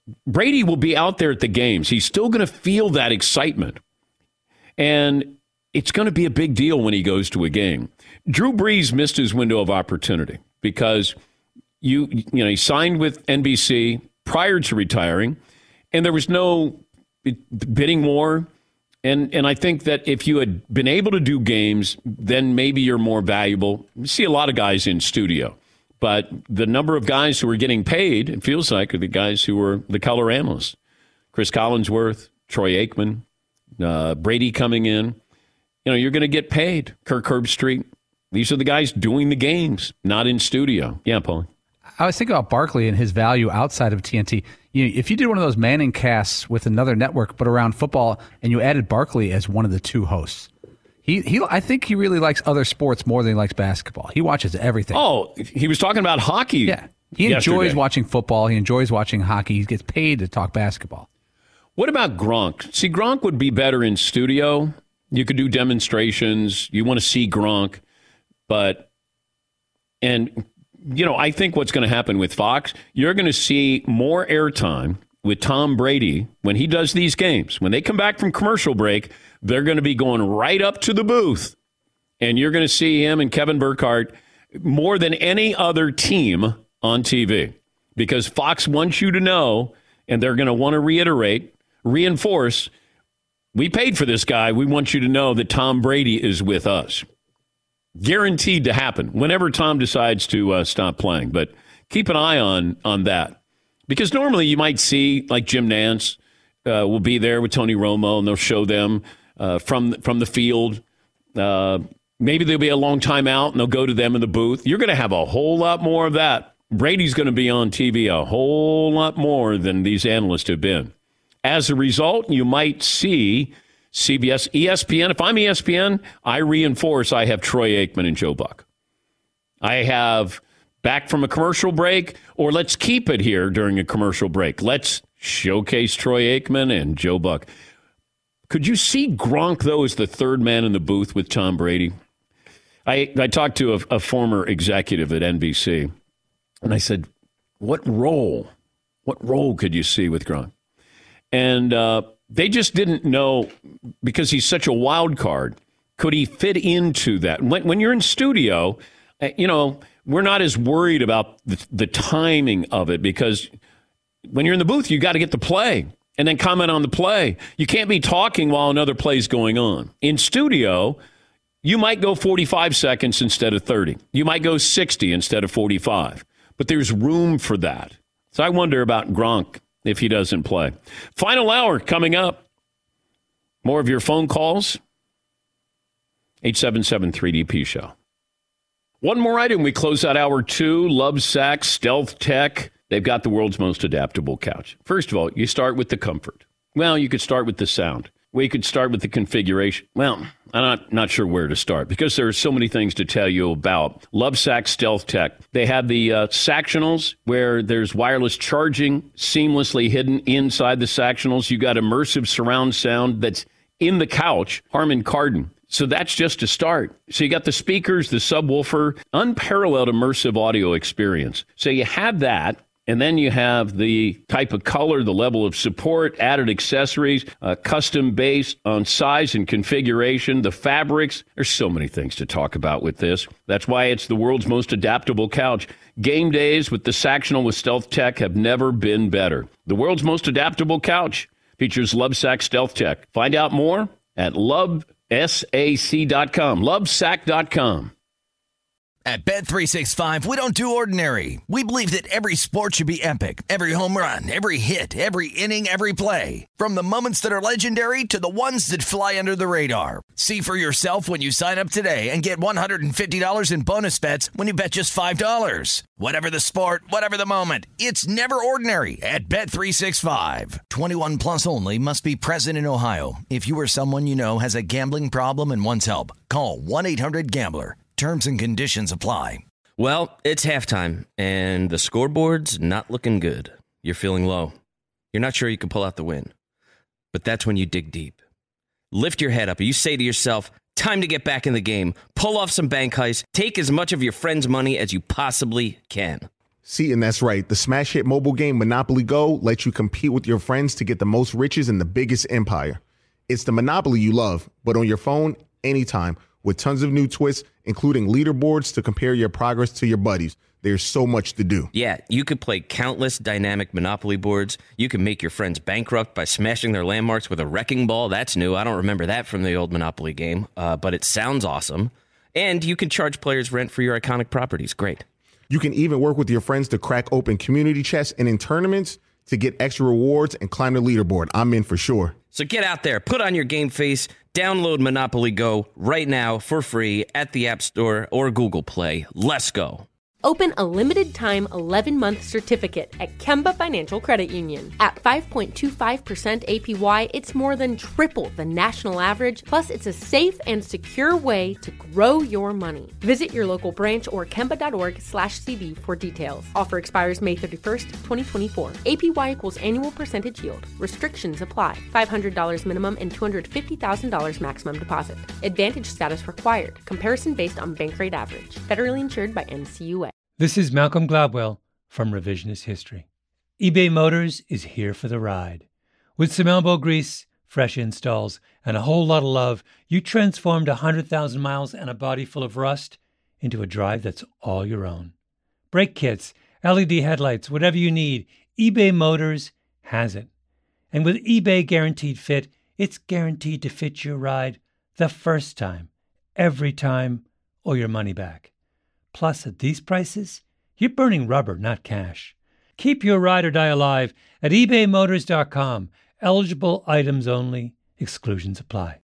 Brady will be out there at the games. He's still going to feel that excitement. And it's going to be a big deal when he goes to a game. Drew Brees missed his window of opportunity because he signed with NBC prior to retiring, and there was no bidding war. And I think that if you had been able to do games, then maybe you're more valuable. You see a lot of guys in studio, but the number of guys who are getting paid, it feels like, are the guys who are the color analysts. Chris Collinsworth, Troy Aikman, Brady coming in. You're going to get paid. Kirk Herbstreit. These are the guys doing the games, not in studio. Yeah, Paul. I was thinking about Barkley and his value outside of TNT. If you did one of those Manning casts with another network, but around football, and you added Barkley as one of the two hosts, I think he really likes other sports more than he likes basketball. He watches everything. Oh, he was talking about hockey. Yeah, he enjoys watching football. He enjoys watching hockey. He gets paid to talk basketball. What about Gronk? See, Gronk would be better in studio. You could do demonstrations. You want to see Gronk, I think what's going to happen with Fox, you're going to see more airtime with Tom Brady when he does these games. When they come back from commercial break, they're going to be going right up to the booth, and you're going to see him and Kevin Burkhardt more than any other team on TV because Fox wants you to know, and they're going to want to reinforce, we paid for this guy. We want you to know that Tom Brady is with us. Guaranteed to happen whenever Tom decides to stop playing. But keep an eye on that. Because normally you might see, like Jim Nantz will be there with Tony Romo, and they'll show them from the field. Maybe there'll be a long time out, and they'll go to them in the booth. You're going to have a whole lot more of that. Brady's going to be on TV a whole lot more than these analysts have been. As a result, you might see CBS, ESPN. If I'm ESPN, I reinforce I have Troy Aikman and Joe Buck. I have back from a commercial break, or let's keep it here during a commercial break. Let's showcase Troy Aikman and Joe Buck. Could you see Gronk, though, as the third man in the booth with Tom Brady? I talked to a former executive at NBC, and I said, what role could you see with Gronk? And they just didn't know, because he's such a wild card, could he fit into that? When you're in studio, we're not as worried about the timing of it, because when you're in the booth, you got to get the play and then comment on the play. You can't be talking while another play's going on. In studio, you might go 45 seconds instead of 30. You might go 60 instead of 45. But there's room for that. So I wonder about Gronk if he doesn't play. Final hour coming up. More of your phone calls. 877-3DP Show. One more item. We close out hour 2. Lovesac, Stealth Tech. They've got the world's most adaptable couch. First of all, you start with the comfort. Well, you could start with the sound. We could start with the configuration. Well, I'm not sure where to start because there are so many things to tell you about. Lovesac Stealth Tech. They have the Sactionals where there's wireless charging seamlessly hidden inside the Sactionals. You got immersive surround sound that's in the couch. Harman Kardon. So that's just a start. So you got the speakers, the subwoofer, unparalleled immersive audio experience. So you have that. And then you have the type of color, the level of support, added accessories, custom base on size and configuration, the fabrics. There's so many things to talk about with this. That's why it's the world's most adaptable couch. Game days with the Sactional with Stealth Tech have never been better. The world's most adaptable couch features Lovesac Stealth Tech. Find out more at lovesac.com. Lovesac.com. At Bet365, we don't do ordinary. We believe that every sport should be epic. Every home run, every hit, every inning, every play. From the moments that are legendary to the ones that fly under the radar. See for yourself when you sign up today and get $150 in bonus bets when you bet just $5. Whatever the sport, whatever the moment, it's never ordinary at Bet365. 21 plus only. Must be present in Ohio. If you or someone you know has a gambling problem and wants help, call 1-800-GAMBLER. Terms and conditions apply. Well, it's halftime, and the scoreboard's not looking good. You're feeling low. You're not sure you can pull out the win. But that's when you dig deep. Lift your head up, and you say to yourself, time to get back in the game. Pull off some bank heists. Take as much of your friend's money as you possibly can. See, and that's right. The smash hit mobile game Monopoly Go lets you compete with your friends to get the most riches in the biggest empire. It's the Monopoly you love, but on your phone anytime with tons of new twists, including leaderboards to compare your progress to your buddies. There's so much to do. Yeah, you could play countless dynamic Monopoly boards. You can make your friends bankrupt by smashing their landmarks with a wrecking ball. That's new. I don't remember that from the old Monopoly game, but it sounds awesome. And you can charge players rent for your iconic properties. Great. You can even work with your friends to crack open community chests and in tournaments to get extra rewards and climb the leaderboard. I'm in for sure. So get out there, put on your game face, download Monopoly Go right now for free at the App Store or Google Play. Let's go. Open a limited-time 11-month certificate at Kemba Financial Credit Union. At 5.25% APY, it's more than triple the national average, plus it's a safe and secure way to grow your money. Visit your local branch or kemba.org/cb for details. Offer expires May 31st, 2024. APY equals annual percentage yield. Restrictions apply. $500 minimum and $250,000 maximum deposit. Advantage status required. Comparison based on bank rate average. Federally insured by NCUA. This is Malcolm Gladwell from Revisionist History. eBay Motors is here for the ride. With some elbow grease, fresh installs, and a whole lot of love, you transformed 100,000 miles and a body full of rust into a drive that's all your own. Brake kits, LED headlights, whatever you need, eBay Motors has it. And with eBay Guaranteed Fit, it's guaranteed to fit your ride the first time, every time, or your money back. Plus, at these prices, you're burning rubber, not cash. Keep your ride or die alive at ebaymotors.com. Eligible items only. Exclusions apply.